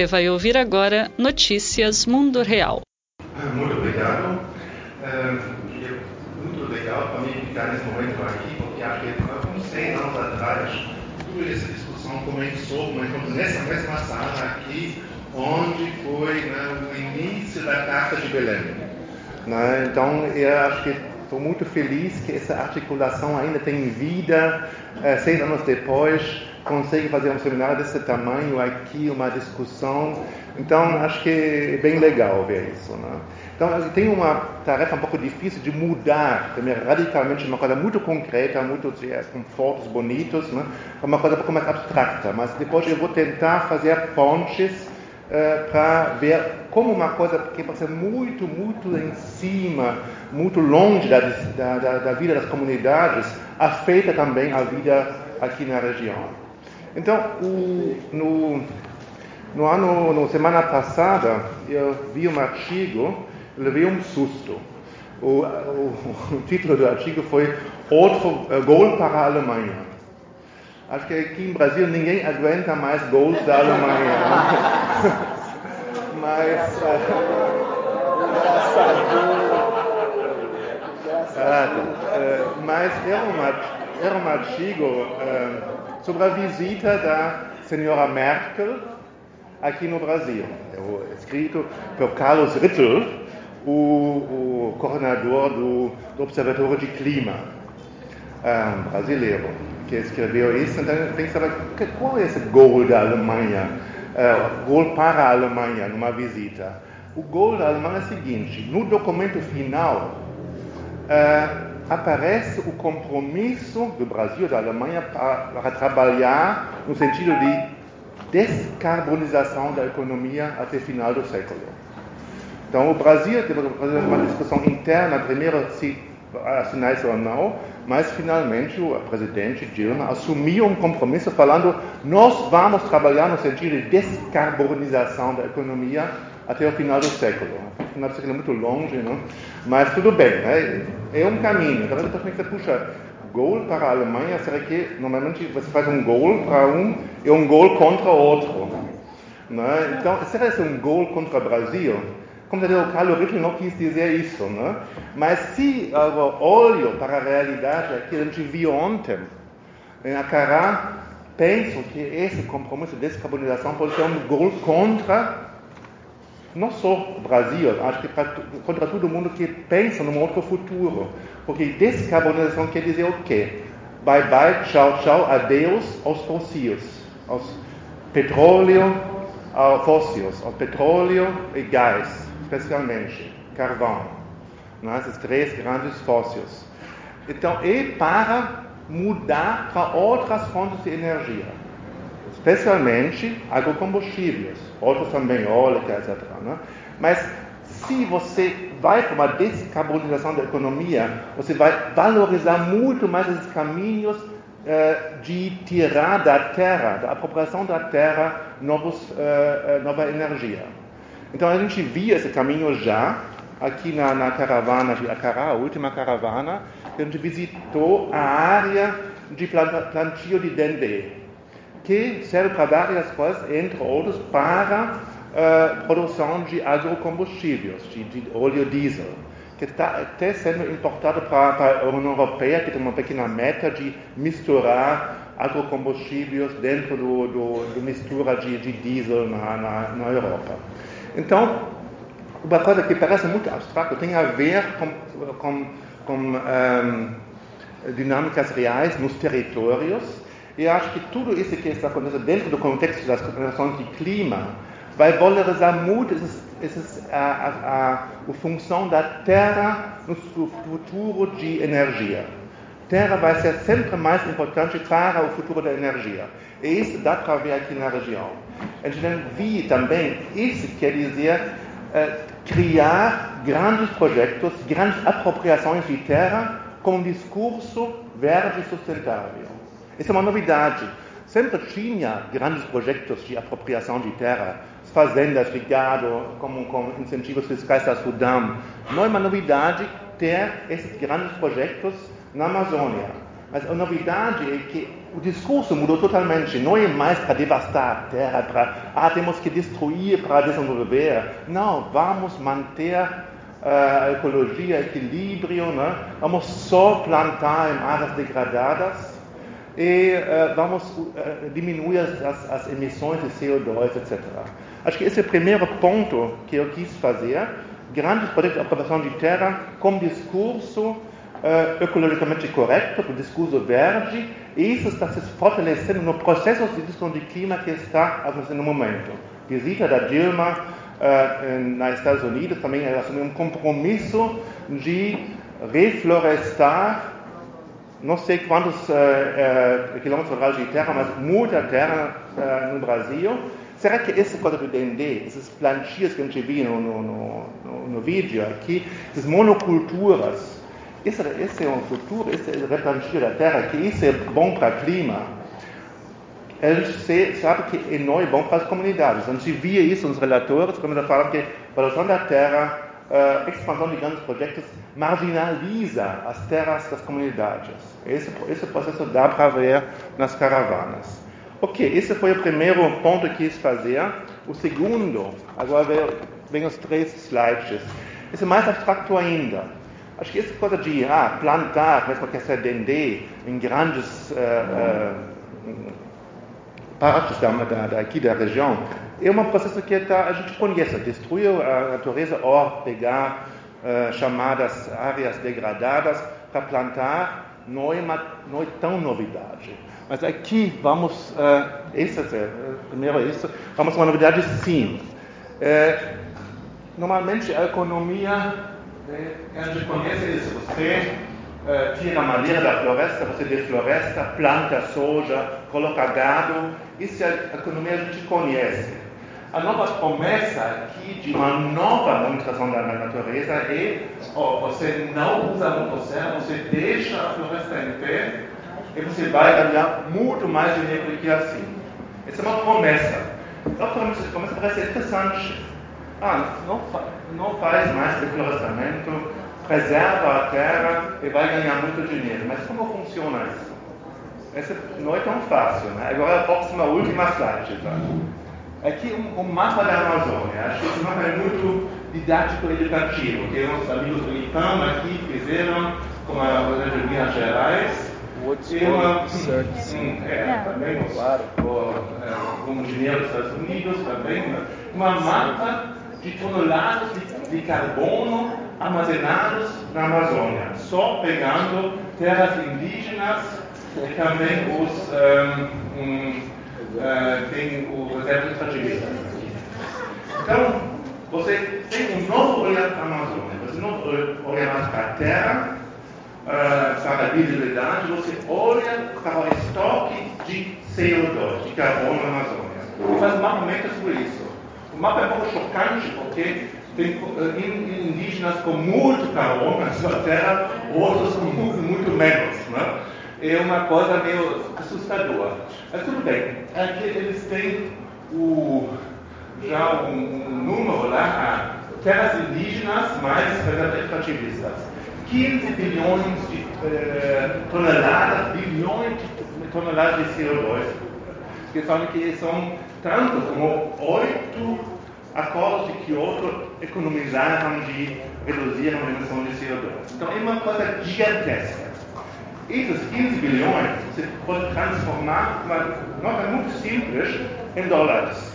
Você vai ouvir agora Notícias Mundo Real. Muito obrigado. É muito legal para mim ficar nesse momento aqui, porque acho que há uns 6 anos atrás, toda essa discussão começou nessa mesma sala aqui, onde foi o início da Carta de Belém. Então, eu acho que estou muito feliz que essa articulação ainda tem vida, 6 anos depois, consegue fazer um seminário desse tamanho aqui, uma discussão. Então, acho que é bem legal ver isso. Então, tem uma tarefa um pouco difícil de mudar primeiro, radicalmente uma coisa muito concreta, muito com fotos bonitos, uma coisa um pouco mais abstrata. Mas depois eu vou tentar fazer pontes para ver como uma coisa que pode ser muito, muito em cima, muito longe da vida das comunidades, afeta também a vida aqui na região. Então, na semana passada, eu vi um artigo, levei um susto. O título do artigo foi Outro Gol para a Alemanha. Acho que aqui em Brasil ninguém aguenta mais gols da Alemanha. Mas era um artigo sobre a visita da senhora Merkel aqui no Brasil, escrito por Carlos Rittel, o coordenador do Observatório de Clima brasileiro, que escreveu isso. Então eu pensava, qual é esse gol da Alemanha, gol para a Alemanha numa visita? O gol da Alemanha é o seguinte: no documento final aparece o compromisso do Brasil e da Alemanha para trabalhar no sentido de descarbonização da economia até o final do século. Então, o Brasil teve uma discussão interna, primeiro se assinar isso ou não, mas finalmente o presidente Dilma assumiu um compromisso falando: nós vamos trabalhar no sentido de descarbonização da economia até o final do século. O final do século é muito longe, não? Mas tudo bem, é um caminho. Então, você pensa, puxa, gol para a Alemanha, será que normalmente você faz um gol para um e um gol contra o outro? Então, será que é um gol contra o Brasil? Como o Carlos Rittel não quis dizer isso, mas se eu olho para a realidade que a gente viu ontem, em Acará, penso que esse compromisso de descarbonização pode ser um gol contra não só o Brasil, acho que contra todo mundo que pensa num outro futuro. Porque descarbonização quer dizer o quê? Bye bye, tchau, tchau, adeus aos fósseis, aos petróleo, aos fósseis, ao petróleo e gás, especialmente carvão, esses 3 grandes fósseis. Então, é para mudar para outras fontes de energia, especialmente agrocombustíveis, outros também, eólica, etc. Mas se você vai para uma descarbonização da economia, você vai valorizar muito mais esses caminhos de tirar da terra, da apropriação da terra, nova energia. Então a gente via esse caminho já aqui na caravana de Acará, a última caravana, que a gente visitou a área de plantio de dendê, que serve para várias coisas, entre outros para produção de agrocombustíveis, de óleo diesel, que está até sendo importado para a União Europeia, que tem uma pequena meta de misturar agrocombustíveis dentro do mistura de diesel na Europa. Então, uma coisa que parece muito abstrata tem a ver com dinâmicas reais nos territórios. E acho que tudo isso que está acontecendo dentro do contexto das convenções de clima vai valorizar muito a função da terra no futuro de energia. Terra vai ser sempre mais importante para o futuro da energia. E isso dá para ver aqui na região. A gente vê também, isso quer dizer criar grandes projetos, grandes apropriações de terra com um discurso verde e sustentável. Isso é uma novidade. Sempre tinha grandes projetos de apropriação de terra, fazendas de gado, com incentivos fiscais da Sudam. Não é uma novidade ter esses grandes projetos na Amazônia. Mas a novidade é que o discurso mudou totalmente. Não é mais para devastar a terra, temos que destruir para desenvolver. Não, vamos manter a ecologia, equilíbrio, né? Vamos só plantar em áreas degradadas e vamos diminuir as emissões de CO2, etc. Acho que esse é o primeiro ponto que eu quis fazer. Grandes projetos de apropriação de terra com discurso ecologicamente correto, o discurso verde, e isso está se fortalecendo no processo de discussão de clima que está acontecendo no momento. Visita da Dilma nos Estados Unidos também ela assumiu um compromisso de reflorestar não sei quantos quilômetros quadrados de terra, mas muita terra no Brasil. Será que essa coisa do Dendê, esses plantios que a gente viu no vídeo aqui, essas monoculturas, esse é um futuro, esse é o replantio da terra, que isso é bom para o clima? A gente sabe que não é bom para as comunidades. A gente via isso nos relatórios, quando eles falam que a produção da terra, a expansão de grandes projetos, marginaliza as terras das comunidades. Esse processo dá para ver nas caravanas. Ok, esse foi o primeiro ponto que quis fazer. O segundo, agora vem os 3 slides. Esse é mais abstracto ainda. Acho que essa coisa de plantar, mesmo que seja Dendê, em grandes partes aqui da região, é um processo que a gente conhece. Destruir a natureza ou pegar chamadas áreas degradadas para plantar não é tão novidade. Mas aqui vamos, primeiro isso, vamos uma novidade sim. Normalmente a economia, a gente conhece isso, você tira a madeira da floresta, você defloresta, planta soja, coloca gado, isso é a economia que a gente conhece. A nova promessa aqui de uma nova monetização da natureza é, você não usa a motosserra, você deixa a floresta em pé e você vai ganhar muito mais dinheiro do que assim. Essa é uma promessa. A promessa parece interessante. Não faz mais deflorestamento, preserva a terra e vai ganhar muito dinheiro. Mas como funciona isso? Essa não é tão fácil, né? Agora a próxima, última slide. Tá? Aqui um mapa da Amazônia. Acho que esse mapa é muito didático e educativo. Que nossos amigos do IPAM aqui fizeram com a Universidade de Minas Gerais. Também, claro, com o engenheiro dos Estados Unidos, também. Uma mapa de toneladas de carbono armazenados na Amazônia, só pegando terras indígenas e também tem o reserva extrativista. Então, você tem um novo olhar para a Amazônia, você não olha mais para a terra, para a biodiversidade, você olha para o estoque de CO2, de carbono na Amazônia. E faz um mapeamento sobre isso. O mapa é um pouco chocante, porque tem indígenas com muito carbono na sua terra, outros com muito menos. Né? É uma coisa meio assustadora. Mas tudo bem, aqui eles têm já um número lá, terras indígenas mais reservas extrativistas. 15 bilhões de toneladas de CO2, que são tanto como 8 acordos de Kyoto economizaram de reduzir a emissão de CO2. Então é uma coisa gigantesca. Esses 15 bilhões você pode transformar, uma nota muito simples, em dólares.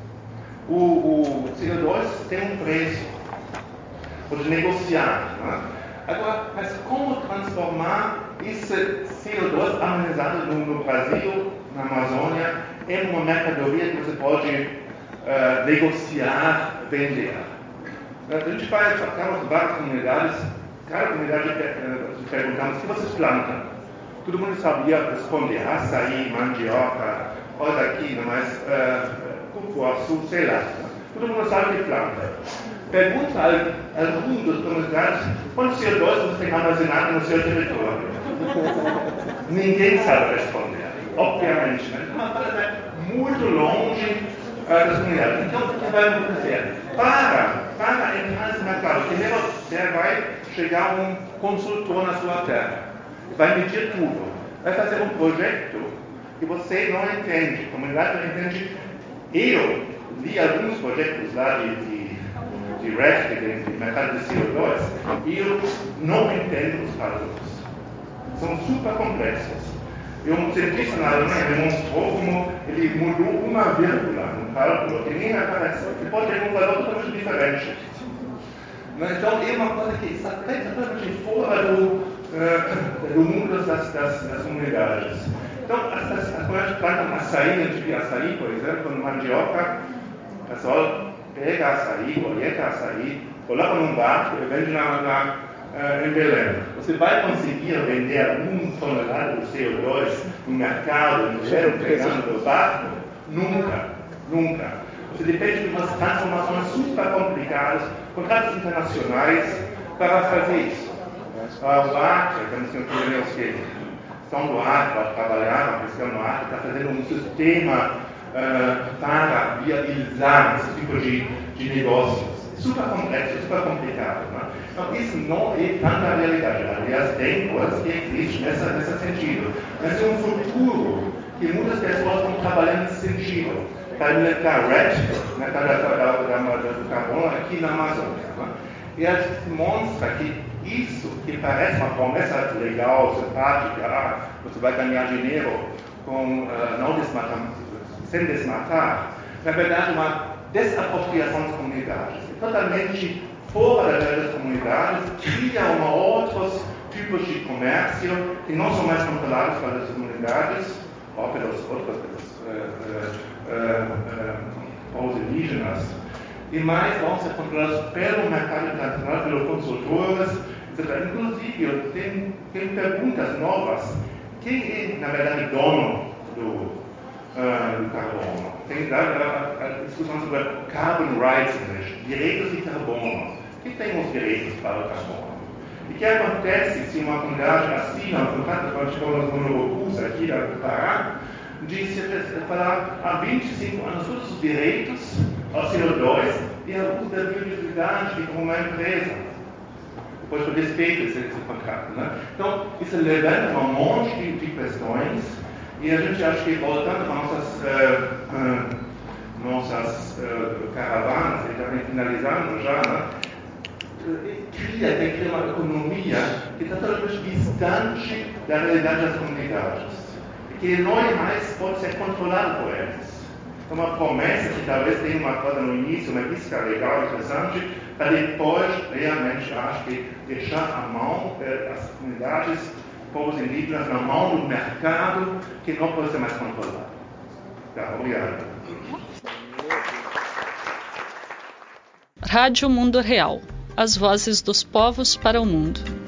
O CO2 tem um preço, pode negociar. Né? Agora, mas como transformar esse CO2 armazenado no Brasil, na Amazônia, em uma mercadoria que você pode negociar, vender? A gente faz várias comunidades, cada comunidade perguntamos o que vocês plantam. Todo mundo sabia responder, açaí, mandioca, olha aqui, mas cupuaçu, sei lá. Todo mundo sabe que planta. Pergunta a algum dos comunidades quanto CO2 você tem armazenado no seu território. Ninguém sabe responder, obviamente. Né? Uma coisa muito longe das comunidades. Então, o que vai acontecer? Para entrar nesse mercado, primeiro vai chegar um consultor na sua terra. Vai medir tudo. vai fazer um projeto que você não entende, a comunidade não entende. Eu li alguns projetos lá de REST, de mercado de CO2, e eu não entendo os cálculos. São super complexos. E um cientista na Alemanha demonstrou como ele mudou uma vírgula no cálculo que nem aparece, que pode ter um valor totalmente diferente. Então, é uma coisa que está totalmente fora do mundo das comunidades. Então, as comunidades plantam açaí, de açaí, por exemplo, no mandioca, o pessoal pega açaí, colheita açaí, coloca num barco e vende em Belém. Você vai conseguir vender 1 tonelada de CO2 no mercado, pegando do barco? Nunca. Você depende de umas transformações super complicadas, contratos internacionais para fazer isso. O Acre, temos engenheiros que estão do Acre para trabalhar na questão do Acre, está fazendo um sistema para viabilizar esse tipo de negócios. Super complexo, super complicado. Né? Então, isso não é tanta realidade. Aliás, tem coisas que existem nesse sentido. Mas é um futuro que muitas pessoas estão trabalhando nesse sentido. Para implementar RED, do carbono, aqui na Amazônia. Né? E ela demonstra que isso, que parece uma promessa legal, simpática, você vai ganhar dinheiro sem desmatar, na verdade, é uma desapropriação das comunidades. É totalmente fora das comunidades, cria outros tipos de comércio que não são mais controlados pelas comunidades ou pelos outros povos indígenas, e mais vão ser controlados pelo mercado internacional, pelos consultores, etc. Inclusive, eu tenho perguntas novas. Quem é, na verdade, dono do carbono? Tem a discussão sobre carbon rights, direitos de carbono. Quem tem os direitos para o carbono? E o que acontece se uma comunidade assina um contrato com os monobocus aqui do Pará, de falar há 25 anos todos os direitos ao CO2 e ao uso da biodiversidade como uma empresa. Depois foi desfeito esse contrato. Né? Então, isso levanta um monte de questões e a gente acha que, voltando para nossas caravanas, e também finalizando já, né? Cria uma economia que está totalmente distante da realidade das comunidades. Que não é mais pode ser controlado por eles. É uma promessa que talvez tenha uma coisa no início, uma isca legal, interessante, para depois, realmente, acho que deixar a mão das comunidades, povos indígenas, na mão do mercado, que não pode ser mais controlado. Tá, obrigado. Rádio Mundo Real. As vozes dos povos para o mundo.